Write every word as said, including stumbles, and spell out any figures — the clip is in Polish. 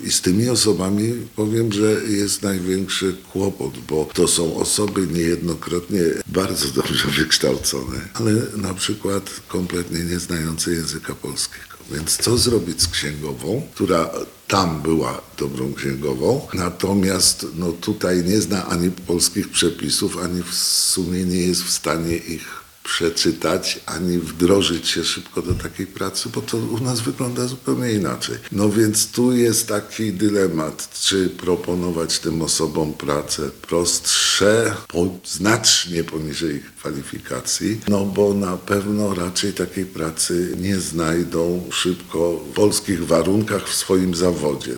I z tymi osobami powiem, że jest największy kłopot, bo to są osoby niejednokrotnie bardzo dobrze wykształcone, ale na przykład kompletnie nie znające języka polskiego. Więc co zrobić z księgową, która tam była dobrą księgową, natomiast no, tutaj nie zna ani polskich przepisów, ani w sumie nie jest w stanie ich przeczytać, ani wdrożyć się szybko do takiej pracy, bo to u nas wygląda zupełnie inaczej. No więc tu jest taki dylemat, czy proponować tym osobom pracę prostsze, po, znacznie poniżej ich kwalifikacji, no bo na pewno raczej takiej pracy nie znajdą szybko w polskich warunkach w swoim zawodzie.